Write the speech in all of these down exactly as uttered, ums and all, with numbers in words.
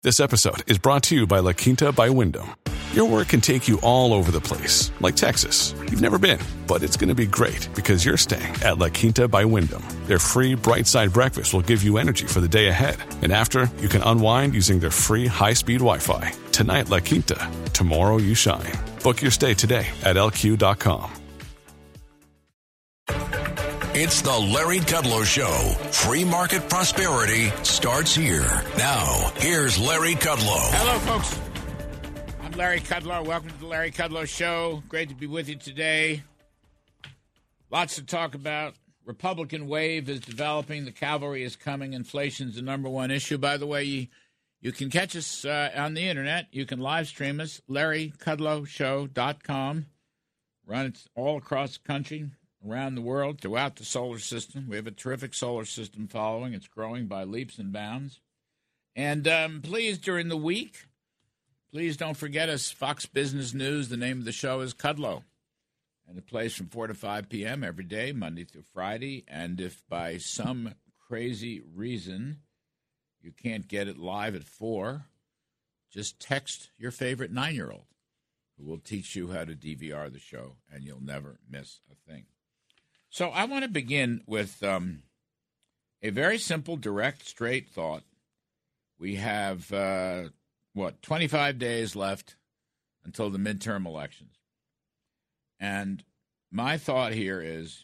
This episode is brought to you by La Quinta by Wyndham. Your work can take you all over the place, like Texas. You've never been, but it's going to be great because you're staying at La Quinta by Wyndham. Their free Bright Side breakfast will give you energy for the day ahead. And after, you can unwind using their free high-speed Wi-Fi. Tonight, La Quinta. Tomorrow, you shine. Book your stay today at L Q dot com. It's the Larry Kudlow Show. Free market prosperity starts here. Now, here's Larry Kudlow. Hello, folks. I'm Larry Kudlow. Welcome to the Larry Kudlow Show. Great to be with you today. Lots to talk about. Republican wave is developing. The cavalry is coming. Inflation's the number one issue. By the way, you, you can catch us uh, on the internet. You can live stream us, larry kudlow show dot com. Run it all across the country, around the world, throughout the solar system. We have a terrific solar system following. It's growing by leaps and bounds. And um, please, during the week, please don't forget us, Fox Business News. The name of the show is Kudlow. And it plays from four to five p.m. every day, Monday through Friday. And if by some crazy reason you can't get it live at four, just text your favorite nine-year-old who will teach you how to D V R the show, and you'll never miss a thing. So I want to begin with um, a very simple, direct, straight thought. We have, uh, what, twenty-five days left until the midterm elections. And my thought here is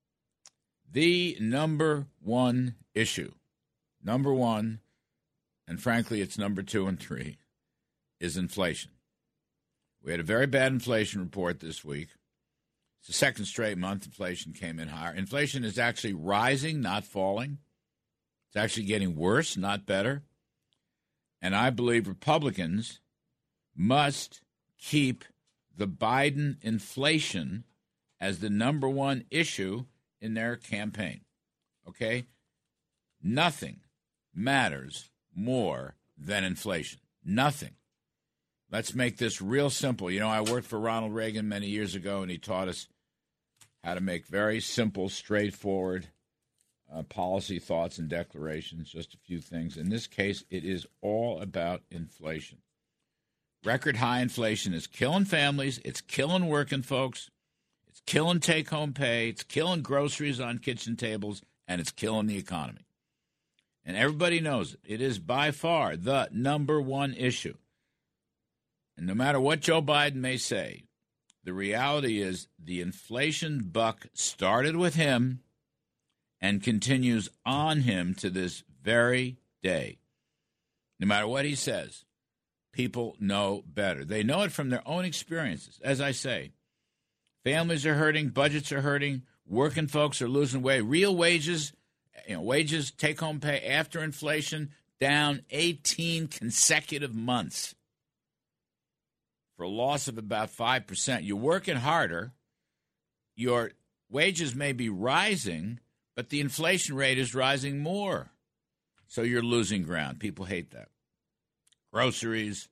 the number one issue, number one, and frankly it's number two and three, is inflation. We had a very bad inflation report this week. It's the second straight month inflation came in higher. Inflation is actually rising, not falling. It's actually getting worse, not better. And I believe Republicans must keep the Biden inflation as the number one issue in their campaign. Okay? Nothing matters more than inflation. Nothing. Let's make this real simple. You know, I worked for Ronald Reagan many years ago, and he taught us how to make very simple, straightforward uh, policy thoughts and declarations, just a few things. In this case, it is all about inflation. Record high inflation is killing families. It's killing working folks. It's killing take-home pay. It's killing groceries on kitchen tables, and it's killing the economy. And everybody knows it. It is by far the number one issue. And no matter what Joe Biden may say, the reality is the inflation buck started with him and continues on him to this very day. No matter what he says, people know better. They know it from their own experiences. As I say, families are hurting, budgets are hurting, working folks are losing weight. Real wages, you know, wages, take-home pay after inflation, down eighteen consecutive months. For a loss of about five percent. You're working harder. Your wages may be rising, but the inflation rate is rising more. So you're losing ground. People hate that. Groceries,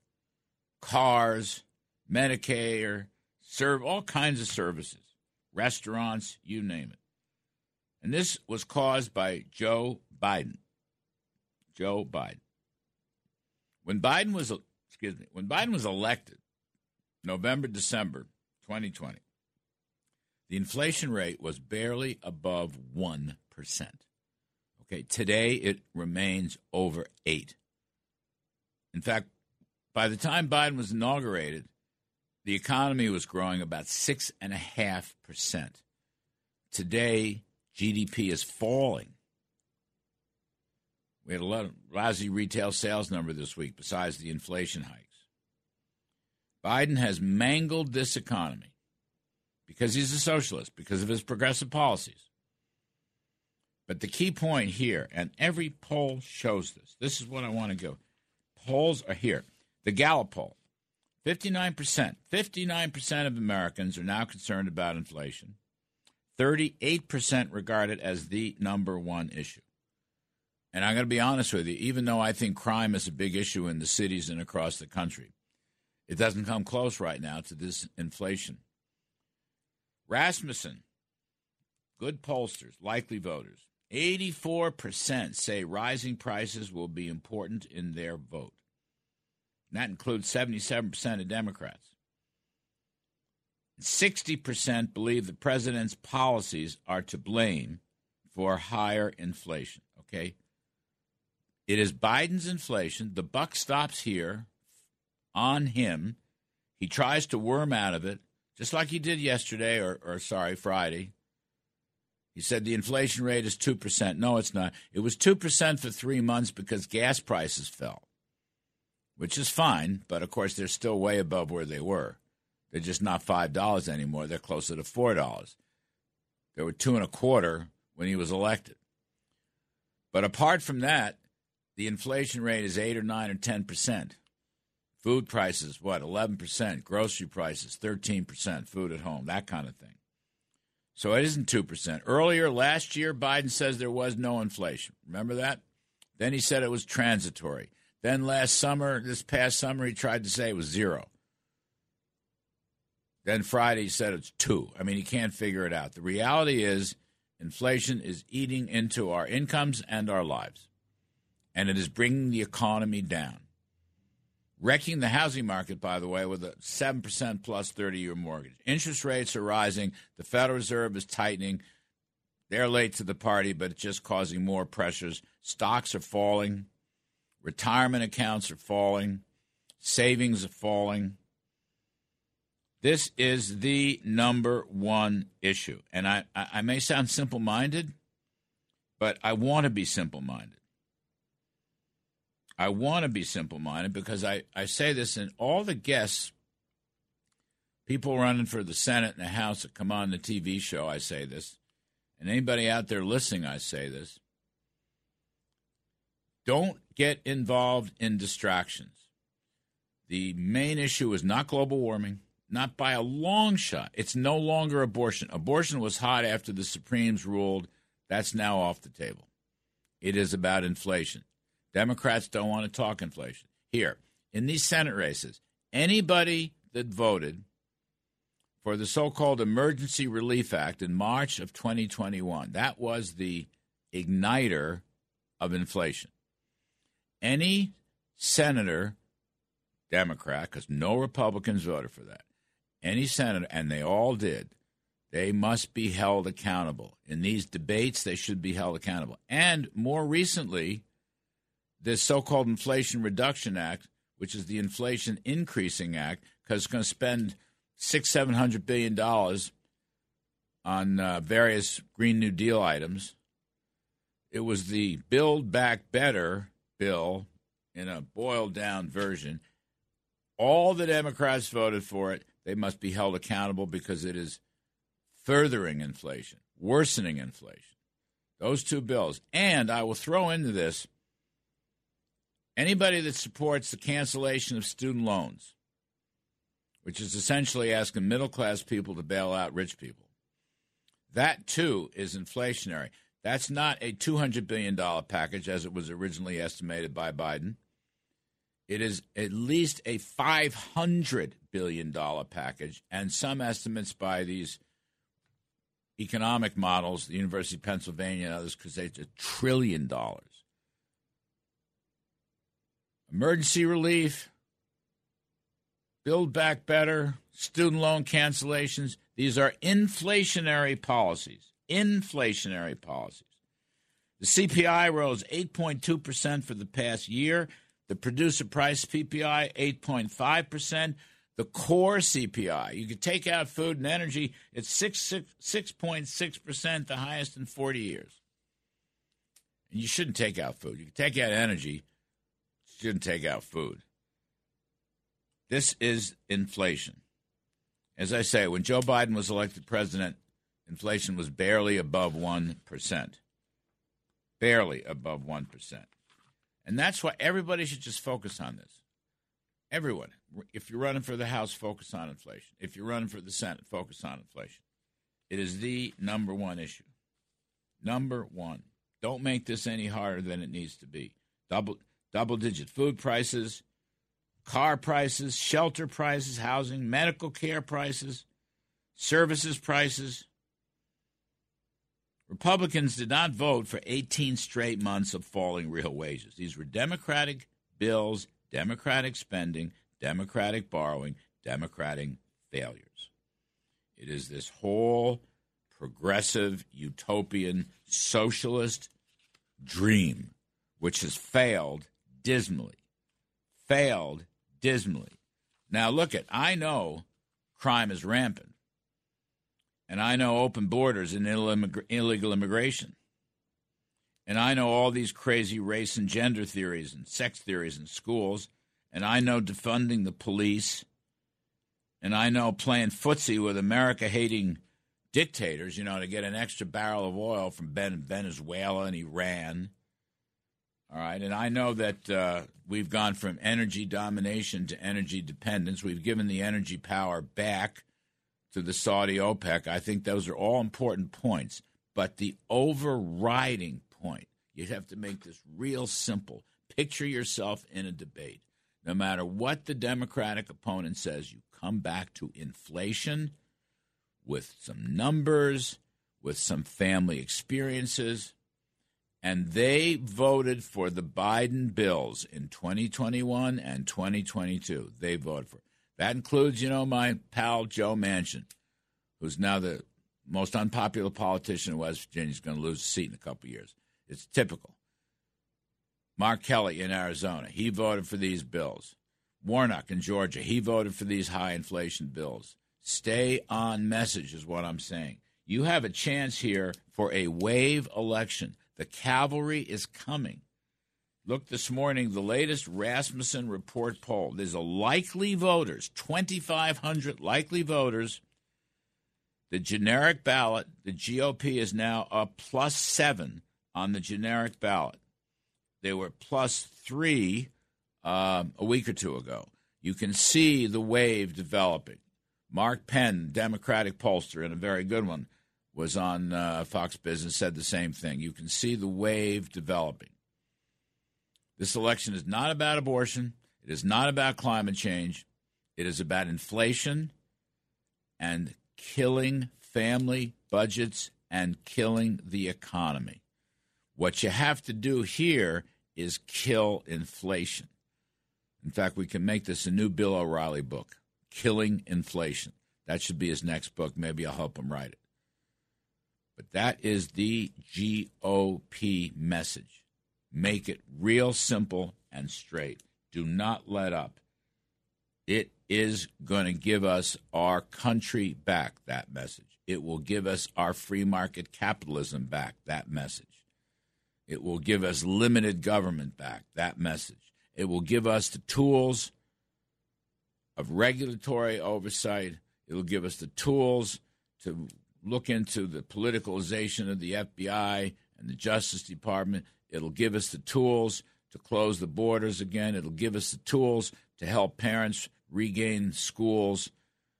cars, Medicare, serve all kinds of services, restaurants, you name it. And this was caused by Joe Biden. Joe Biden. When Biden was, excuse me, when Biden was elected, November, December twenty twenty, the inflation rate was barely above one percent. Okay, today it remains over eight. In fact, by the time Biden was inaugurated, the economy was growing about six point five percent. Today, G D P is falling. We had a lot of lousy retail sales number this week besides the inflation hikes. Biden has mangled this economy because he's a socialist, because of his progressive policies. But the key point here, and every poll shows this, this is what I want to go. Polls are here. The Gallup poll, fifty-nine percent, fifty-nine percent of Americans are now concerned about inflation. thirty-eight percent regard it as the number one issue. And I'm going to be honest with you, even though I think crime is a big issue in the cities and across the country, it doesn't come close right now to this inflation. Rasmussen, good pollsters, likely voters, eighty-four percent say rising prices will be important in their vote. And that includes seventy-seven percent of Democrats. sixty percent believe the president's policies are to blame for higher inflation, okay? It is Biden's inflation. The buck stops here on him. He tries to worm out of it, just like he did yesterday, or, or sorry, Friday. He said the inflation rate is two percent. No, it's not. It was two percent for three months because gas prices fell, which is fine, but, of course, they're still way above where they were. They're just not five dollars anymore. They're closer to four dollars. They were two and a quarter when he was elected. But apart from that, the inflation rate is eight or nine or ten percent. Food prices, what, eleven percent. Grocery prices, thirteen percent. Food at home, that kind of thing. So it isn't two percent. Earlier, last year, Biden says there was no inflation. Remember that? Then he said it was transitory. Then last summer, this past summer, he tried to say it was zero. Then Friday, he said it's two. I mean, he can't figure it out. The reality is inflation is eating into our incomes and our lives. And it is bringing the economy down. Wrecking the housing market, by the way, with a seven percent plus thirty-year mortgage. Interest rates are rising. The Federal Reserve is tightening. They're late to the party, but it's just causing more pressures. Stocks are falling. Retirement accounts are falling. Savings are falling. This is the number one issue. And I, I may sound simple-minded, but I want to be simple-minded. I want to be simple-minded because I, I say this, and all the guests, people running for the Senate and the House that come on the T V show, I say this, and anybody out there listening, I say this, don't get involved in distractions. The main issue is not global warming, not by a long shot. It's no longer abortion. Abortion was hot after the Supremes ruled. That's now off the table. It is about inflation. Democrats don't want to talk inflation. Here, in these Senate races, anybody that voted for the so-called Emergency Relief Act in March of twenty twenty-one, that was the igniter of inflation. Any senator, Democrat, because no Republicans voted for that, any senator, and they all did, they must be held accountable. In these debates, they should be held accountable. And more recently, this so-called Inflation Reduction Act, which is the Inflation Increasing Act, because it's going to spend six, seven hundred billion dollars on uh, various Green New Deal items. It was the Build Back Better bill in a boiled-down version. All the Democrats voted for it. They must be held accountable because it is furthering inflation, worsening inflation. Those two bills. And I will throw into this, anybody that supports the cancellation of student loans, which is essentially asking middle-class people to bail out rich people, that, too, is inflationary. That's not a two hundred billion dollars package, as it was originally estimated by Biden. It is at least a five hundred billion dollars package, and some estimates by these economic models, the University of Pennsylvania and others, because it's a trillion dollars. Emergency relief, Build Back Better, student loan cancellations. These are inflationary policies. Inflationary policies. The C P I rose eight point two percent for the past year. The producer price P P I, eight point five percent. The core C P I, you could take out food and energy, it's six point six percent, the highest in forty years. And you shouldn't take out food. You can take out energy. You shouldn't take out food. This is inflation. As I say, when Joe Biden was elected president, inflation was barely above one percent. Barely above one percent. And that's why everybody should just focus on this. Everyone. If you're running for the House, focus on inflation. If you're running for the Senate, focus on inflation. It is the number one issue. Number one. Don't make this any harder than it needs to be. Double, double-digit food prices, car prices, shelter prices, housing, medical care prices, services prices. Republicans did not vote for eighteen straight months of falling real wages. These were Democratic bills Democratic spending, Democratic borrowing, Democratic failures. It is this whole progressive, utopian, socialist dream, which has failed dismally. Failed dismally. Now, look at, I know crime is rampant, and I know open borders and illegal immigration, and I know all these crazy race and gender theories and sex theories in schools, and I know defunding the police, and I know playing footsie with America-hating dictators, you know, to get an extra barrel of oil from Venezuela and Iran. All right, and I know that uh, we've gone from energy domination to energy dependence. We've given the energy power back to the Saudi OPEC. I think those are all important points. But the overriding point, you have to make this real simple. Picture yourself in a debate. No matter what the Democratic opponent says, you come back to inflation with some numbers, with some family experiences. And they voted for the Biden bills in twenty twenty-one and twenty twenty-two. They voted for it. That includes, you know, my pal Joe Manchin, who's now the most unpopular politician in West Virginia. He's going to lose a seat in a couple of years. It's typical. Mark Kelly in Arizona, he voted for these bills. Warnock in Georgia, he voted for these high inflation bills. Stay on message is what I'm saying. You have a chance here for a wave election. The cavalry is coming. Look this morning, the latest Rasmussen report poll. There's a likely voters, twenty-five hundred likely voters. The generic ballot, the G O P is now up plus seven on the generic ballot. They were plus three um, a week or two ago. You can see the wave developing. Mark Penn, Democratic pollster, and a very good one, was on uh, Fox Business, said the same thing. You can see the wave developing. This election is not about abortion. It is not about climate change. It is about inflation and killing family budgets and killing the economy. What you have to do here is kill inflation. In fact, we can make this a new Bill O'Reilly book, Killing Inflation. That should be his next book. Maybe I'll help him write it. But that is the G O P message. Make it real simple and straight. Do not let up. It is going to give us our country back, that message. It will give us our free market capitalism back, that message. It will give us limited government back, that message. It will give us the tools of regulatory oversight. It will give us the tools to look into the politicalization of the F B I and the Justice Department. It'll give us the tools to close the borders again. It'll give us the tools to help parents regain schools.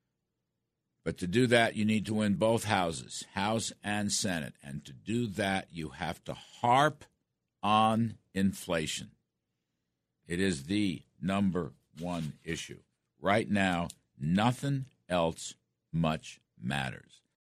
But to do that, you need to win both houses, House and Senate. And to do that, you have to harp on inflation. It is the number one issue. Right now, nothing else much matters.